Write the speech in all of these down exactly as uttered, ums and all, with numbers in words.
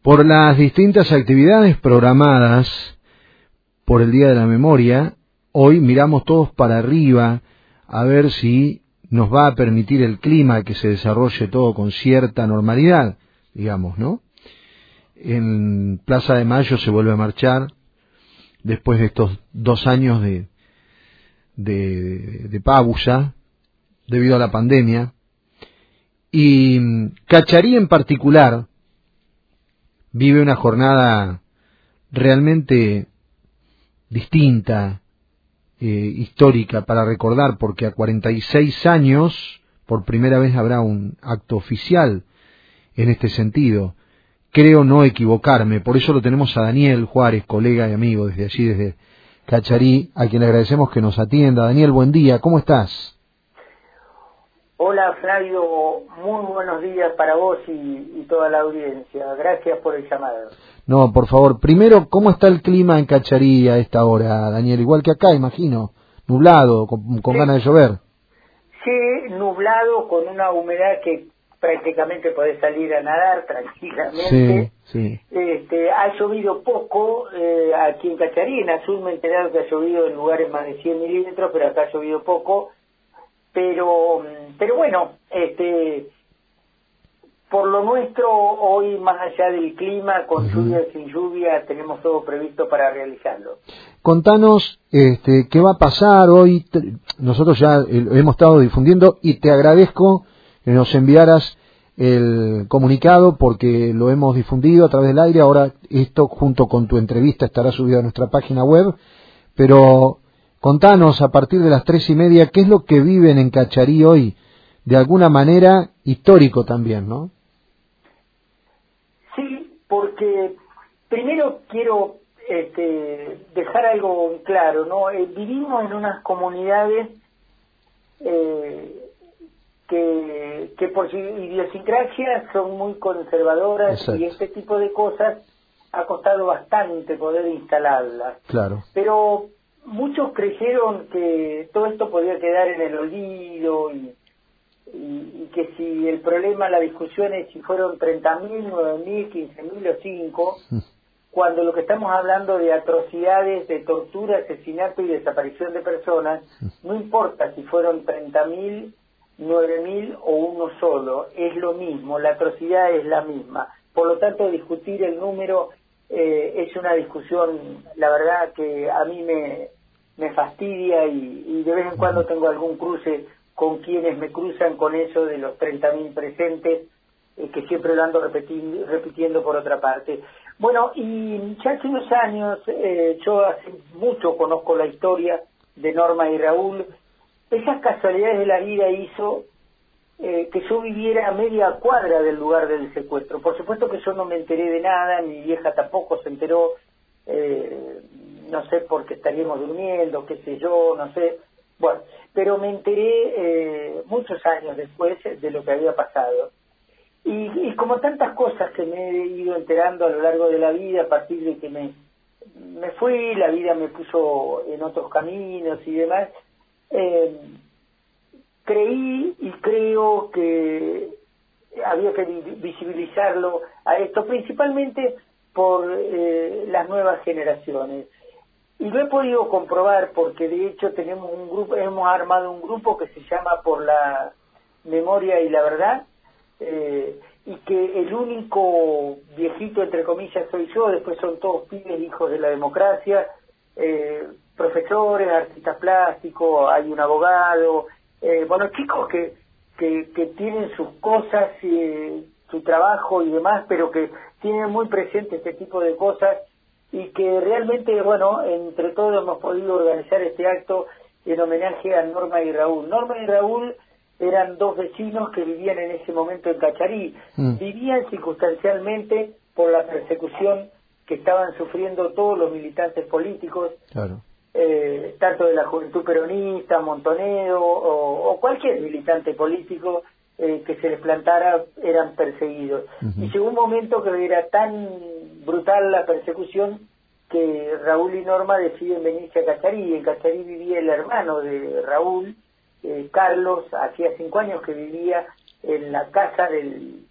Por las distintas actividades programadas por el Día de la Memoria, hoy miramos todos para arriba a ver si nos va a permitir el clima que se desarrolle todo con cierta normalidad, digamos, ¿no? En Plaza de Mayo se vuelve a marchar después de estos dos años de, de, de pausa debido a la pandemia. Y Cacharí en particular vive una jornada realmente distinta, eh, histórica para recordar, porque a cuarenta y seis años por primera vez habrá un acto oficial en este sentido. Creo no equivocarme, por eso lo tenemos a Daniel Juárez, colega y amigo desde allí, desde Cacharí, a quien le agradecemos que nos atienda. Daniel, buen día, ¿cómo estás? Hola Flavio, muy buenos días para vos y, y toda la audiencia. Gracias por el llamado. No, por favor, primero, ¿cómo está el clima en Cacharí a esta hora, Daniel? Igual que acá, imagino, nublado, con, con sí, ganas de llover. Sí, nublado, con una humedad que prácticamente podés salir a nadar tranquilamente. Sí, sí. Este, ha llovido poco eh, aquí en Cacharí. En Azul me he enterado que ha llovido en lugares más de cien milímetros, pero acá ha llovido poco. Pero, pero bueno, este, por lo nuestro, hoy más allá del clima, con uh-huh. lluvia o sin lluvia, tenemos todo previsto para realizarlo. Contanos este, qué va a pasar hoy. Nosotros ya eh, hemos estado difundiendo y te agradezco que nos enviaras el comunicado porque lo hemos difundido a través del aire. Ahora esto junto con tu entrevista estará subido a nuestra página web, pero contanos a partir de las tres y media qué es lo que viven en Cacharí hoy, de alguna manera histórico también, ¿no? Sí, porque primero quiero este, dejar algo claro, ¿no? Eh, vivimos en unas comunidades eh, que, que por su idiosincrasia son muy conservadoras. Exacto. Y este tipo de cosas ha costado bastante poder instalarlas. Claro. Pero muchos creyeron que todo esto podía quedar en el olvido y, y, y que si el problema, la discusión es si fueron treinta mil, nueve mil, quince mil o cinco, mm. cuando lo que estamos hablando de atrocidades, de tortura, asesinato y desaparición de personas, mm. no importa si fueron treinta mil, nueve mil o uno solo, es lo mismo, la atrocidad es la misma. Por lo tanto, discutir el número Eh, es una discusión, la verdad, que a mí me, me fastidia y, y de vez en cuando tengo algún cruce con quienes me cruzan con eso de los treinta mil presentes, eh, que siempre lo ando repetindo, repitiendo por otra parte. Bueno, y ya hace unos años, eh, yo hace mucho conozco la historia de Norma y Raúl. Esas casualidades de la vida hizo Eh, que yo viviera a media cuadra del lugar del secuestro. Por supuesto que yo no me enteré de nada, mi vieja tampoco se enteró, eh, no sé por qué estaríamos durmiendo, qué sé yo, no sé. Bueno, pero me enteré eh, muchos años después de lo que había pasado. Y, y como tantas cosas que me he ido enterando a lo largo de la vida, a partir de que me, me fui, la vida me puso en otros caminos y demás, eh, creí y creo que había que visibilizarlo a esto, principalmente por eh, las nuevas generaciones. Y lo he podido comprobar porque de hecho tenemos un grupo, hemos armado un grupo que se llama Por la Memoria y la Verdad, eh, y que el único viejito, entre comillas, soy yo, después son todos pibes hijos de la democracia, eh, profesores, artistas plásticos, hay un abogado, Eh, bueno, chicos que, que, que tienen sus cosas, eh, su trabajo y demás, pero que tienen muy presente este tipo de cosas y que realmente, bueno, entre todos hemos podido organizar este acto en homenaje a Norma y Raúl. Norma y Raúl eran dos vecinos que vivían en ese momento en Cacharí. Mm. Vivían circunstancialmente por la persecución que estaban sufriendo todos los militantes políticos. Claro. Eh, tanto de la juventud peronista, Montonero o, o cualquier militante político eh, que se les plantara eran perseguidos. Uh-huh. Y llegó un momento que era tan brutal la persecución que Raúl y Norma deciden venirse a Cacharí. En Cacharí vivía el hermano de Raúl, eh, Carlos, hacía cinco años que vivía en la casa del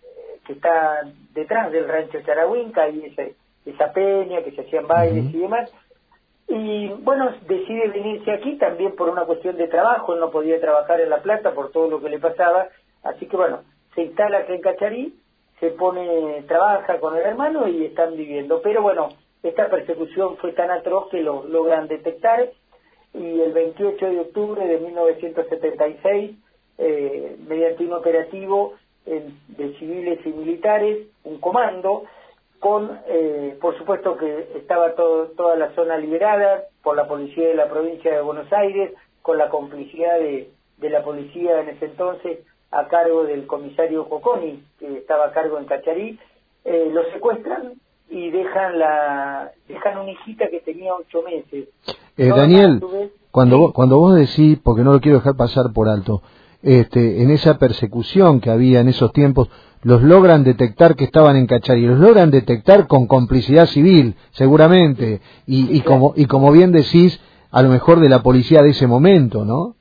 que está detrás del rancho Charahuinca, y esa, esa peña, que se hacían bailes uh-huh. y demás. Y bueno, decide venirse aquí también por una cuestión de trabajo, él no podía trabajar en La Plata por todo lo que le pasaba, así que bueno, se instala aquí en Cacharí, se pone, trabaja con el hermano y están viviendo. Pero bueno, esta persecución fue tan atroz que lo logran detectar, y el veintiocho de octubre de mil novecientos setenta y seis, eh, mediante un operativo eh, de civiles y militares, un comando, con, eh, por supuesto que estaba todo, toda la zona liberada por la policía de la provincia de Buenos Aires, con la complicidad de, de la policía en ese entonces, a cargo del comisario Cocconi, que estaba a cargo en Cacharí. Eh, lo secuestran y dejan la dejan una hijita que tenía ocho meses. Eh, Daniel, vez, cuando, ¿sí? vos, cuando vos decís, porque no lo quiero dejar pasar por alto, este, en esa persecución que había en esos tiempos, los logran detectar que estaban en Cacharí, los logran detectar con complicidad civil, seguramente, y, sí, y, claro. como, y como bien decís, a lo mejor de la policía de ese momento, ¿no?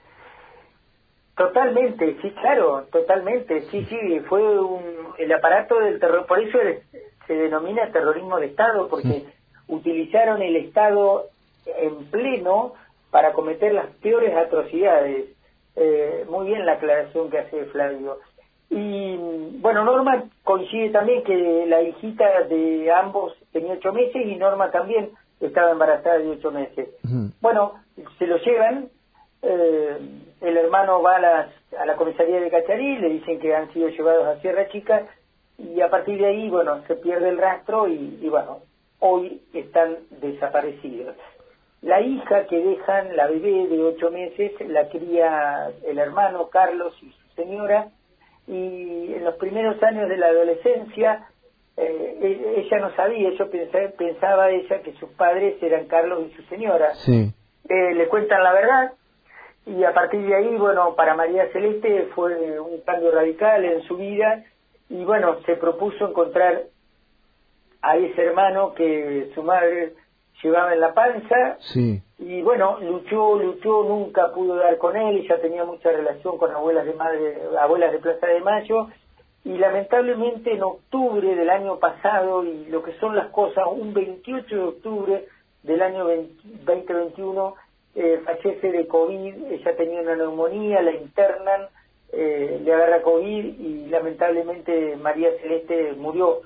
Totalmente, sí, claro, totalmente, sí, sí, fue un, el aparato del terror, por eso se denomina terrorismo de Estado, porque sí. utilizaron el Estado en pleno para cometer las peores atrocidades. Eh, muy bien la aclaración que hace Flavio. Y bueno, Norma coincide también que la hijita de ambos tenía ocho meses y Norma también estaba embarazada de ocho meses. Uh-huh. Bueno, se lo llevan, eh, el hermano va a, las, a la comisaría de Cacharí, le dicen que han sido llevados a Sierra Chica, y a partir de ahí, bueno, se pierde el rastro y, y bueno, hoy están desaparecidos. La hija que dejan, la bebé de ocho meses, la cría el hermano Carlos y su señora, y en los primeros años de la adolescencia, eh, ella no sabía, yo pensé, pensaba ella que sus padres eran Carlos y su señora. Sí. Eh, le cuentan la verdad, y a partir de ahí, bueno, para María Celeste fue un cambio radical en su vida, y bueno, se propuso encontrar a ese hermano que su madre llevaba en la panza. Sí. Y bueno, luchó, luchó, nunca pudo dar con él, ella tenía mucha relación con abuelas de madre, abuelas de Plaza de Mayo, y lamentablemente en octubre del año pasado, y lo que son las cosas, un veintiocho de octubre del año veinte veintiuno, eh, fallece de COVID, ella tenía una neumonía, la internan, eh, le agarra COVID y lamentablemente María Celeste murió.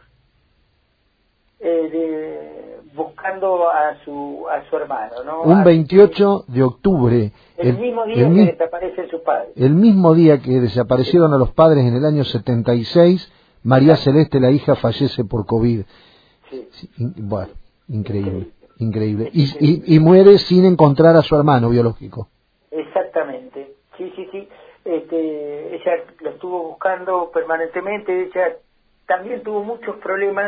Eh, de, buscando a su a su hermano, ¿no? Un veintiocho de octubre. El, el mismo día el, que desaparecen sus padres. El mismo día que desaparecieron sí. a los padres en el año setenta y seis, María sí. Celeste, la hija, fallece por COVID. Sí. Sí, bueno, increíble, increíble. increíble. Y, y, y muere sin encontrar a su hermano biológico. Exactamente. Sí, sí, sí. Este, ella lo estuvo buscando permanentemente. Ella también tuvo muchos problemas.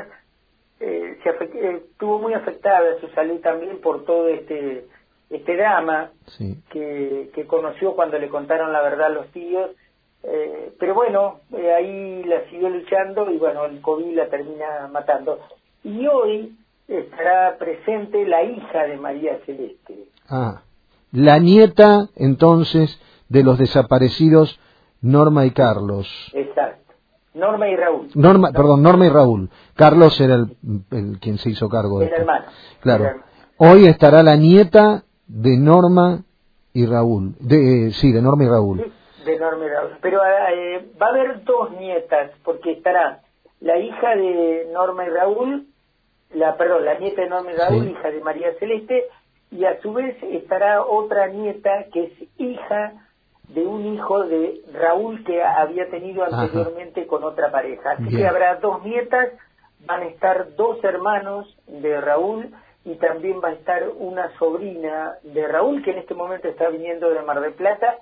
Eh, se afect, eh, estuvo muy afectada su salud también por todo este este drama sí. que, que conoció cuando le contaron la verdad a los tíos, eh, pero bueno, eh, ahí la siguió luchando y bueno, el COVID la termina matando. Y hoy estará presente la hija de María Celeste. Ah, la nieta entonces de los desaparecidos Norma y Carlos. Exacto. Norma y Raúl. Norma, ¿no? Perdón, Norma y Raúl. Carlos era el, el quien se hizo cargo de el esto. Hermano. Claro. El hermano. Hoy estará la nieta de Norma y Raúl. De, eh, sí, de Norma y Raúl. Sí, de Norma y Raúl. Pero eh, va a haber dos nietas, porque estará la hija de Norma y Raúl, la perdón, la nieta de Norma y Raúl, sí. hija de María Celeste, y a su vez estará otra nieta que es hija de un hijo de Raúl que había tenido anteriormente Ajá. con otra pareja. Así Bien. que habrá dos nietas, van a estar dos hermanos de Raúl y también va a estar una sobrina de Raúl que en este momento está viniendo de Mar del Plata.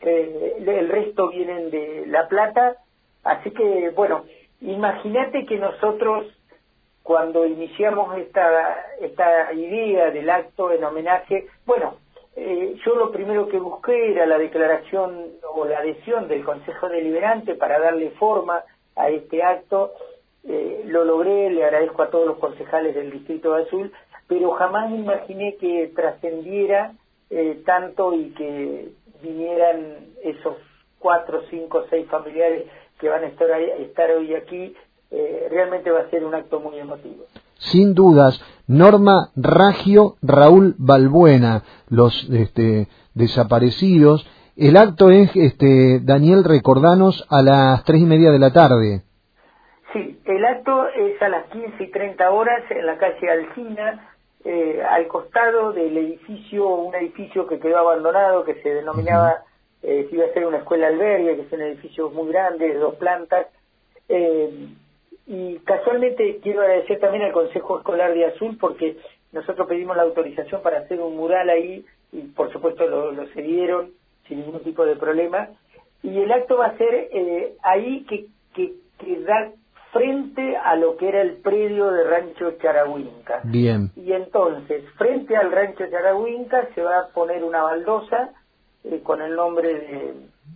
Eh, el resto vienen de La Plata. Así que, bueno, imagínate que nosotros cuando iniciamos esta, esta idea del acto en homenaje, bueno, Eh, yo lo primero que busqué era la declaración o la adhesión del Consejo Deliberante para darle forma a este acto. Eh, lo logré, le agradezco a todos los concejales del Distrito de Azul, pero jamás imaginé que trascendiera eh, tanto y que vinieran esos cuatro, cinco, seis familiares que van a estar, ahí, estar hoy aquí, eh, realmente va a ser un acto muy emotivo. Sin dudas. Norma, Ragio, Raúl Balbuena, los este, desaparecidos. El acto es, este, Daniel, recordanos, a las tres y media de la tarde. Sí, el acto es a las quince y treinta horas en la calle Alsina, eh, al costado del edificio, un edificio que quedó abandonado, que se denominaba, uh-huh. eh, que iba a ser una escuela albergue, que es un edificio muy grande, de dos plantas. Eh, y casualmente quiero agradecer también al Consejo Escolar de Azul, porque nosotros pedimos la autorización para hacer un mural ahí, y por supuesto lo, lo cedieron sin ningún tipo de problema. Y el acto va a ser eh, ahí que, que, que da frente a lo que era el predio de Rancho Charahuinca. Bien. Y entonces, frente al Rancho Charahuinca se va a poner una baldosa eh, con el nombre de,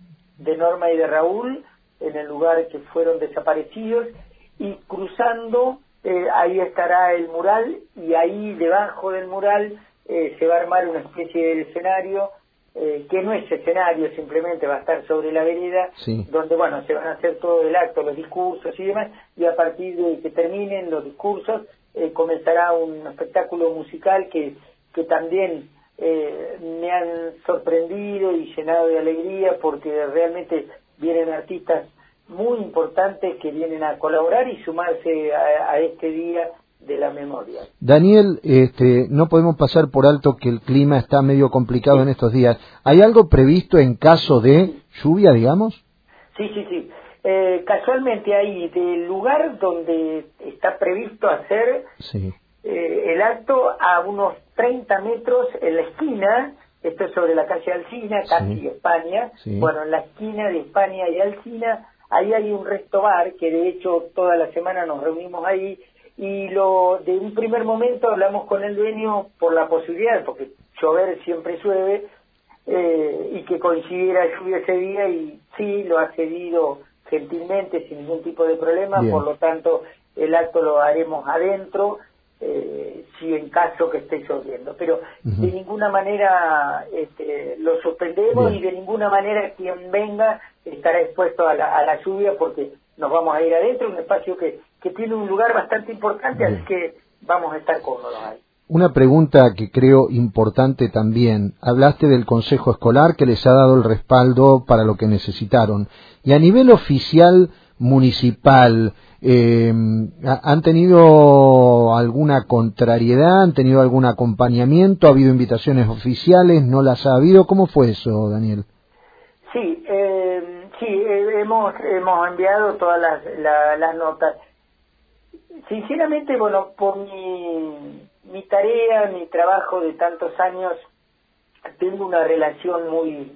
de Norma y de Raúl, en el lugar que fueron desaparecidos, y cruzando, eh, ahí estará el mural, y ahí debajo del mural eh, se va a armar una especie de escenario, Eh, que no es escenario, simplemente va a estar sobre la vereda, sí. donde, bueno, se van a hacer todo el acto, los discursos y demás, y a partir de que terminen los discursos, eh, comenzará un espectáculo musical que, que también eh, me han sorprendido y llenado de alegría, porque realmente vienen artistas muy importantes que vienen a colaborar y sumarse a, a este día de la memoria. Daniel, este, no podemos pasar por alto que el clima está medio complicado sí. en estos días. ¿Hay algo previsto en caso de lluvia, digamos? Sí, sí, sí. Eh, casualmente ahí, del lugar donde está previsto hacer sí. eh, el acto, a unos treinta metros en la esquina, esto es sobre la calle Alsina, casi sí. España, sí. bueno, en la esquina de España y Alsina, ahí hay un resto bar, que de hecho toda la semana nos reunimos ahí, y lo de un primer momento hablamos con el dueño por la posibilidad, porque llover siempre llueve, eh, y que coincidiera lluvia ese día, y sí, lo ha cedido gentilmente, sin ningún tipo de problema. Bien. Por lo tanto, el acto lo haremos adentro, eh, si en caso que esté lloviendo, pero uh-huh. de ninguna manera este, lo suspendemos. Bien. Y de ninguna manera quien venga estará expuesto a la, a la lluvia, porque nos vamos a ir adentro, un espacio que, que tiene un lugar bastante importante. Bien. Así que vamos a estar cómodos ahí. Una pregunta que creo importante también. Hablaste del Consejo Escolar, que les ha dado el respaldo para lo que necesitaron. Y a nivel oficial municipal, eh, ¿han tenido alguna contrariedad? ¿Han tenido algún acompañamiento? ¿Ha habido invitaciones oficiales? ¿No las ha habido? ¿Cómo fue eso, Daniel? Sí, eh, sí, eh, hemos hemos enviado todas las, la, las notas. Sinceramente, bueno, por mi, mi tarea, mi trabajo de tantos años, tengo una relación muy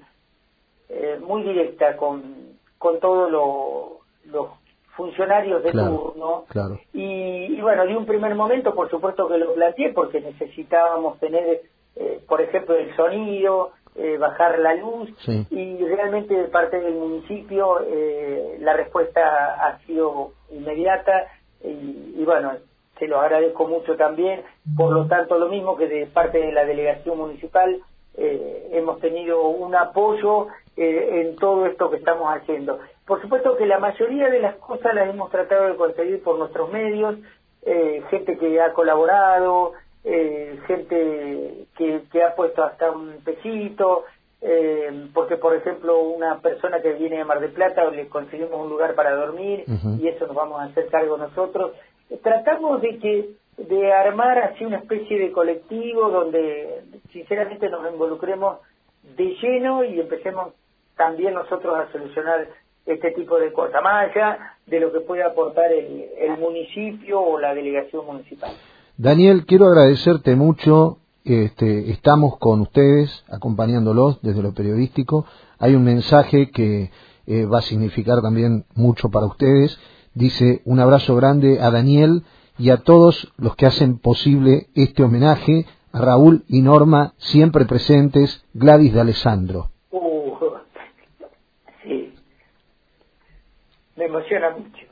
eh, muy directa con, con todos lo, los funcionarios de claro, turno. Claro. Y, y bueno, de un primer momento, por supuesto que lo planteé, porque necesitábamos tener, eh, por ejemplo, el sonido, eh, bajar la luz, sí. y realmente de parte del municipio eh, la respuesta ha sido inmediata, y, y bueno, se lo agradezco mucho también. Por lo tanto, lo mismo que de parte de la delegación municipal, eh, hemos tenido un apoyo eh, en todo esto que estamos haciendo. Por supuesto que la mayoría de las cosas las hemos tratado de conseguir por nuestros medios, eh, gente que ha colaborado, eh, gente que, que ha puesto hasta un pesito, eh, porque por ejemplo una persona que viene de Mar del Plata le conseguimos un lugar para dormir, uh-huh. y eso nos vamos a hacer cargo nosotros. Tratamos de que de armar así una especie de colectivo donde sinceramente nos involucremos de lleno y empecemos también nosotros a solucionar este tipo de cosas, más allá de lo que puede aportar el, el municipio o la delegación municipal. Daniel, quiero agradecerte mucho. Este, estamos con ustedes, acompañándolos desde lo periodístico. Hay un mensaje que eh, va a significar también mucho para ustedes. Dice: un abrazo grande a Daniel y a todos los que hacen posible este homenaje, a Raúl y Norma, siempre presentes, Gladys de Alessandro. Uh, sí, me emociona mucho.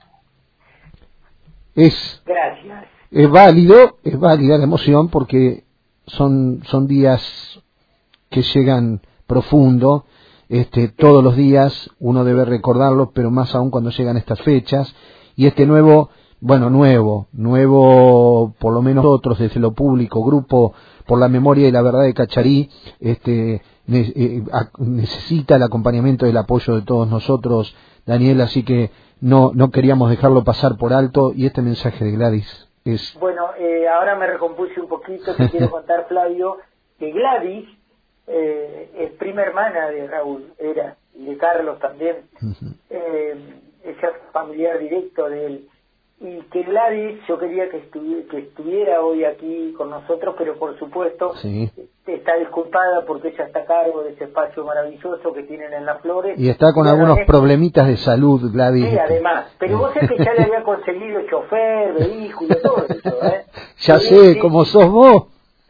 Es, Gracias. Es válido, es válida la emoción, porque son, son días que llegan profundo. este, todos los días uno debe recordarlos, pero más aún cuando llegan estas fechas, y este nuevo, bueno, nuevo, nuevo, por lo menos nosotros desde lo público, Grupo por la Memoria y la Verdad de Cacharí, este, ne- eh, a- necesita el acompañamiento y el apoyo de todos nosotros, Daniel, así que no, no queríamos dejarlo pasar por alto, y este mensaje de Gladys es... Bueno, eh, ahora me recompuse un poquito, te quiero contar, Flavio, que Gladys eh, es prima hermana de Raúl, era, y de Carlos también, eh, es familiar directo de él, y que Gladys, yo quería que, estu que estuviera hoy aquí con nosotros, pero por supuesto Sí. está disculpada porque ella está a cargo de ese espacio maravilloso que tienen en Las Flores. Y está con Y algunos agradezco- problemitas de salud, Gladys. Sí, además, pero vos sabés que ya le había conseguido chofer, vehículo, todo eso, ¿eh? Ya Sí, sé, sí. como sos vos.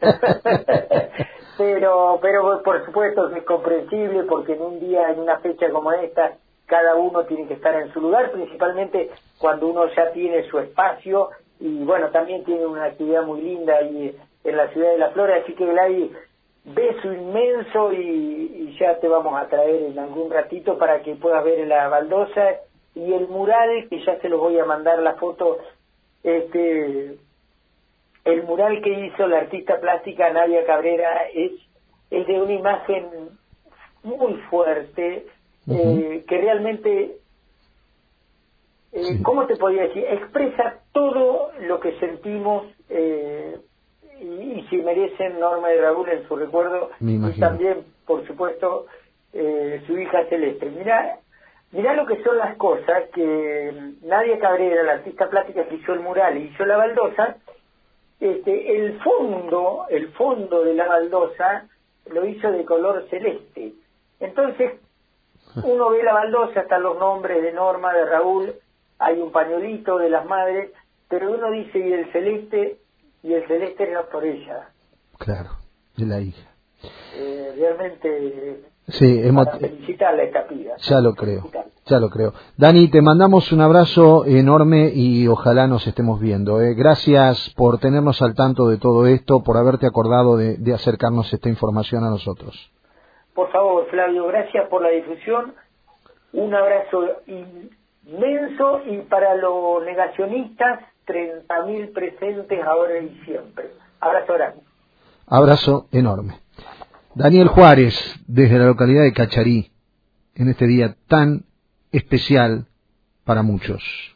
pero pero por supuesto que es comprensible porque en un día, en una fecha como esta, cada uno tiene que estar en su lugar, principalmente cuando uno ya tiene su espacio y bueno, también tiene una actividad muy linda ahí en la ciudad de La Flores, así que Gladys, beso inmenso y, y ya te vamos a traer en algún ratito para que puedas ver la baldosa y el mural, que ya se los voy a mandar la foto, este el mural que hizo la artista plástica Nadia Cabrera es, es de una imagen muy fuerte, uh-huh. eh, que realmente, eh, sí. ¿cómo te podría decir? Expresa todo lo que sentimos eh, y, y si merecen Norma y Raúl en su recuerdo, y también, por supuesto, eh, su hija Celeste. Mirá, mirá lo que son las cosas, que Nadia Cabrera, la artista plástica que hizo el mural y hizo la baldosa, Este, el fondo, el fondo de la baldosa lo hizo de color celeste. Entonces, uno ve la baldosa, están los nombres de Norma, de Raúl, hay un pañuelito de las madres, pero uno dice, y el celeste, y el celeste era por ella. Claro, de la hija. Eh, realmente, sí, para felicitarla a esta piba. Ya lo creo, ya lo creo. Dani, te mandamos un abrazo enorme y ojalá nos estemos viendo. ¿eh? Gracias por tenernos al tanto de todo esto, por haberte acordado de, de acercarnos esta información a nosotros. Por favor, Flavio, gracias por la difusión. Un abrazo inmenso y para los negacionistas, treinta mil presentes ahora y siempre. Abrazo grande. Abrazo enorme. Daniel Juárez, desde la localidad de Cacharí, en este día tan especial para muchos.